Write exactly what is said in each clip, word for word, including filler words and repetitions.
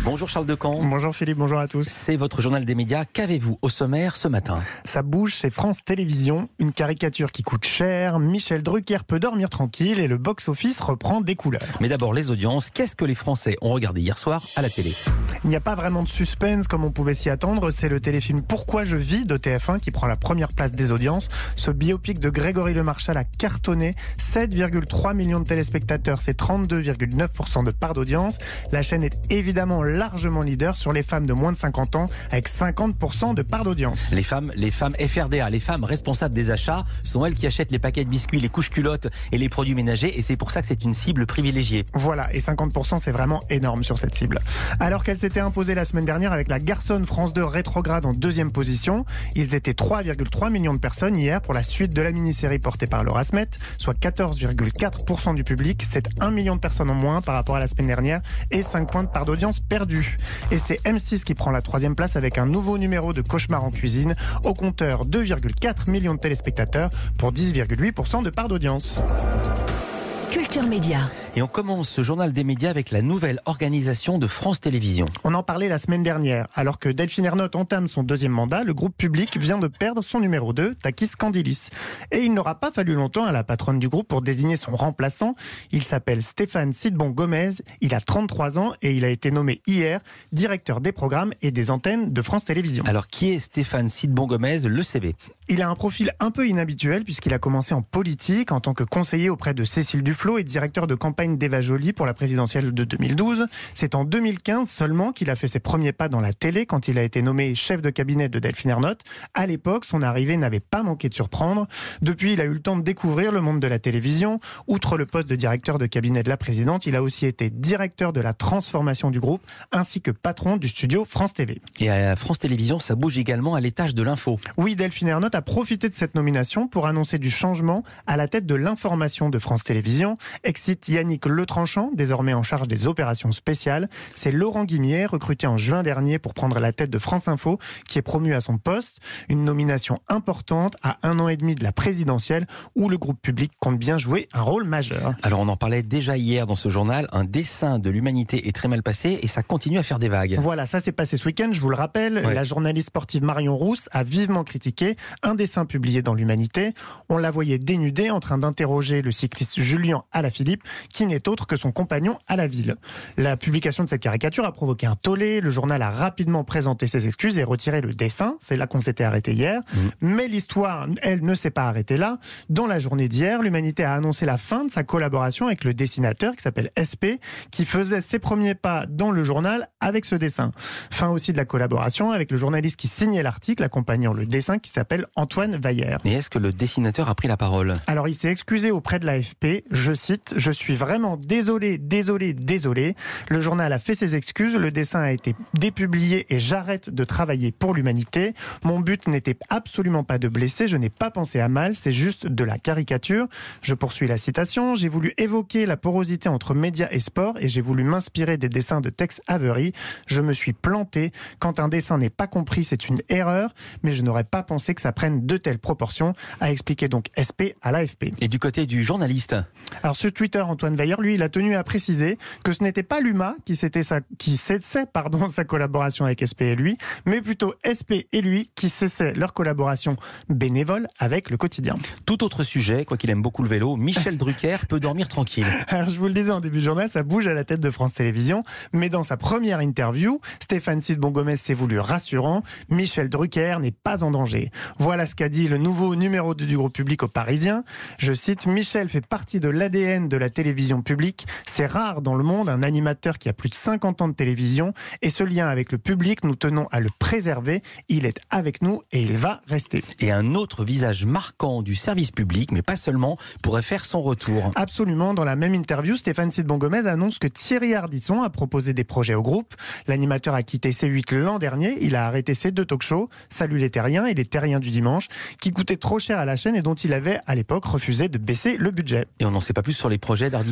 Bonjour Charles Decamp. Bonjour Philippe, bonjour à tous. C'est votre journal des médias. Qu'avez-vous au sommaire ce matin? Ça bouge chez France Télévisions. Une caricature qui coûte cher. Michel Drucker peut dormir tranquille et le box-office reprend des couleurs. Mais d'abord les audiences. Qu'est-ce que les Français ont regardé hier soir à la télé? Il n'y a pas vraiment de suspense comme on pouvait s'y attendre. C'est le téléfilm Pourquoi je vis de T F un qui prend la première place des audiences. Ce biopic de Grégory Lemarchal a cartonné. sept virgule trois millions de téléspectateurs, c'est trente-deux virgule neuf pour cent de part d'audience. La chaîne est évidemment largement leader sur les femmes de moins de cinquante ans avec cinquante pour cent de part d'audience. Les femmes, les femmes F R D A, les femmes responsables des achats, sont elles qui achètent les paquets de biscuits, les couches culottes et les produits ménagers, et c'est pour ça que c'est une cible privilégiée. Voilà, et cinquante pour cent c'est vraiment énorme sur cette cible. Alors qu'elle s'était imposée la semaine dernière avec la garçonne France deux rétrograde en deuxième position, ils étaient trois virgule trois millions de personnes hier pour la suite de la mini-série portée par Laura Smet, soit quatorze virgule quatre pour cent du public, c'est un million de personnes en moins par rapport à la semaine dernière et cinq points de part d'audience perdus. Et c'est M six qui prend la troisième place avec un nouveau numéro de Cauchemar en cuisine, au compteur deux virgule quatre millions de téléspectateurs pour dix virgule huit pour cent de part d'audience. Culture Média. Et on commence ce journal des médias avec la nouvelle organisation de France Télévisions. On en parlait la semaine dernière. Alors que Delphine Ernotte entame son deuxième mandat, le groupe public vient de perdre son numéro deux, Takis Candilis. Et il n'aura pas fallu longtemps à la patronne du groupe pour désigner son remplaçant. Il s'appelle Stéphane Sidbon Gomez, il a trente-trois ans et il a été nommé hier directeur des programmes et des antennes de France Télévisions. Alors qui est Stéphane Sidbon Gomez, le C V? Il a un profil un peu inhabituel puisqu'il a commencé en politique en tant que conseiller auprès de Cécile Duflot et directeur de campagne d'Eva Joly pour la présidentielle de deux mille douze. C'est en deux mille quinze seulement qu'il a fait ses premiers pas dans la télé quand il a été nommé chef de cabinet de Delphine Ernotte. À l'époque, son arrivée n'avait pas manqué de surprendre. Depuis, il a eu le temps de découvrir le monde de la télévision. Outre le poste de directeur de cabinet de la présidente, il a aussi été directeur de la transformation du groupe ainsi que patron du studio France T V. Et à France Télévisions, ça bouge également à l'étage de l'info. Oui, Delphine Ernotte a profité de cette nomination pour annoncer du changement à la tête de l'information de France Télévisions. Excite Yannick Letranchant, désormais en charge des opérations spéciales. C'est Laurent Guimier, recruté en juin dernier pour prendre la tête de France Info, qui est promu à son poste. Une nomination importante à un an et demi de la présidentielle, où le groupe public compte bien jouer un rôle majeur. Alors on en parlait déjà hier dans ce journal, un dessin de l'humanité est très mal passé et ça continue à faire des vagues. Voilà, ça s'est passé ce week-end, je vous le rappelle. Ouais. La journaliste sportive Marion Rousse a vivement critiqué un dessin publié dans l'Humanité. On la voyait dénudée en train d'interroger le cycliste Julien Alaphilippe, qui n'est autre que son compagnon à la ville. La publication de cette caricature a provoqué un tollé. Le journal a rapidement présenté ses excuses et retiré le dessin. C'est là qu'on s'était arrêté hier. Mmh. Mais l'histoire, elle, ne s'est pas arrêtée là. Dans la journée d'hier, l'Humanité a annoncé la fin de sa collaboration avec le dessinateur qui s'appelle S P, qui faisait ses premiers pas dans le journal avec ce dessin. Fin aussi de la collaboration avec le journaliste qui signait l'article accompagnant le dessin qui s'appelle Antoine Vaillère. Et est-ce que le dessinateur a pris la parole? Alors il s'est excusé auprès de l'A F P. Je cite, « Je suis vraiment désolé, désolé, désolé. Le journal a fait ses excuses, le dessin a été dépublié et j'arrête de travailler pour l'Humanité. Mon but n'était absolument pas de blesser, je n'ai pas pensé à mal, c'est juste de la caricature. » Je poursuis la citation. « J'ai voulu évoquer la porosité entre médias et sport et j'ai voulu m'inspirer des dessins de Tex Avery. Je me suis planté. Quand un dessin n'est pas compris, c'est une erreur, mais je n'aurais pas pensé que ça prenne de telles proportions, » a expliqué donc S P à l'A F P. Et du côté du journaliste? Alors sur Twitter, Antoine Vaillère, lui, il a tenu à préciser que ce n'était pas l'U M A qui, s'était sa, qui cessait pardon, sa collaboration avec S P et lui, mais plutôt S P et lui qui cessaient leur collaboration bénévole avec le quotidien. Tout autre sujet, quoi qu'il aime beaucoup le vélo, Michel Drucker peut dormir tranquille. Alors je vous le disais en début de journal, ça bouge à la tête de France Télévisions, mais dans sa première interview, Stéphane Sidbon Gomez s'est voulu rassurant. Michel Drucker n'est pas en danger. Voilà ce qu'a dit le nouveau numéro deux du groupe public au Parisien. Je cite, « Michel fait partie de l'A D N de la télévision publique. C'est rare dans le monde un animateur qui a plus de cinquante ans de télévision et ce lien avec le public, nous tenons à le préserver. Il est avec nous et il va rester. » Et un autre visage marquant du service public, mais pas seulement, pourrait faire son retour. Absolument. Dans la même interview, Stéphane Sidbon Gomez annonce que Thierry Ardisson a proposé des projets au groupe. L'animateur a quitté C huit l'an dernier. Il a arrêté ses deux talk-shows, Salut les Terriens et les Terriens du dimanche, qui coûtaient trop cher à la chaîne et dont il avait à l'époque refusé de baisser le budget. Et on n'en sait pas plus sur les projets d'Ardisson.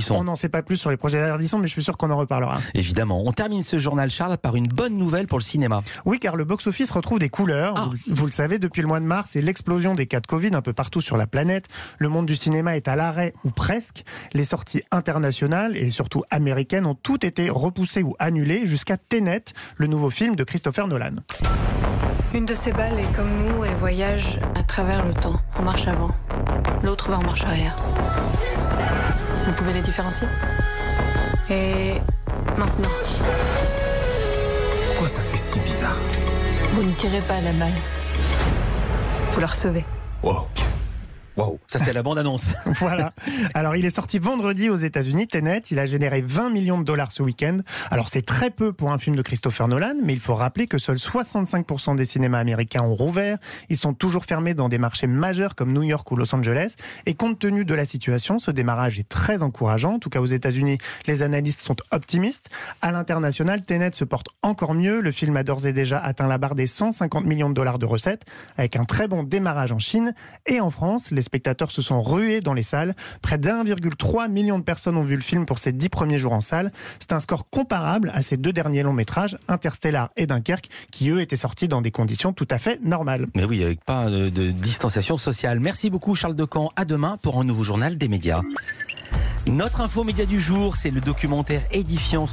Ardisson. On n'en sait pas plus sur les projets d'Ardisson, mais je suis sûr qu'on en reparlera. Évidemment. On termine ce journal, Charles, par une bonne nouvelle pour le cinéma. Oui, car le box-office retrouve des couleurs. Ah. Vous, vous le savez, depuis le mois de mars et l'explosion des cas de Covid un peu partout sur la planète, le monde du cinéma est à l'arrêt ou presque. Les sorties internationales et surtout américaines ont toutes été repoussées ou annulées jusqu'à Tenet, le nouveau film de Christopher Nolan. Une de ces balles est comme nous et voyage à travers le temps, en marche avant. L'autre va en marche arrière. Vous pouvez les différencier? Et maintenant. Pourquoi ça fait si bizarre? Vous ne tirez pas la balle. Vous la recevez. Wow. Wow, ça c'était la bande-annonce. Voilà. Alors, il est sorti vendredi aux États-Unis, Tenet. Il a généré vingt millions de dollars ce week-end. Alors, c'est très peu pour un film de Christopher Nolan, mais il faut rappeler que seuls soixante-cinq pour cent des cinémas américains ont rouvert. Ils sont toujours fermés dans des marchés majeurs comme New York ou Los Angeles. Et compte tenu de la situation, ce démarrage est très encourageant. En tout cas, aux États-Unis, les analystes sont optimistes. À l'international, Tenet se porte encore mieux. Le film a d'ores et déjà atteint la barre des cent cinquante millions de dollars de recettes, avec un très bon démarrage en Chine. Et en France, les Les spectateurs se sont rués dans les salles. Près d'un virgule trois million de personnes ont vu le film pour ses dix premiers jours en salle. C'est un score comparable à ces deux derniers longs métrages, Interstellar et Dunkerque, qui eux étaient sortis dans des conditions tout à fait normales. Mais oui, avec pas de, de distanciation sociale. Merci beaucoup Charles Decamp. À demain pour un nouveau journal des médias. Notre info média du jour, c'est le documentaire édifiant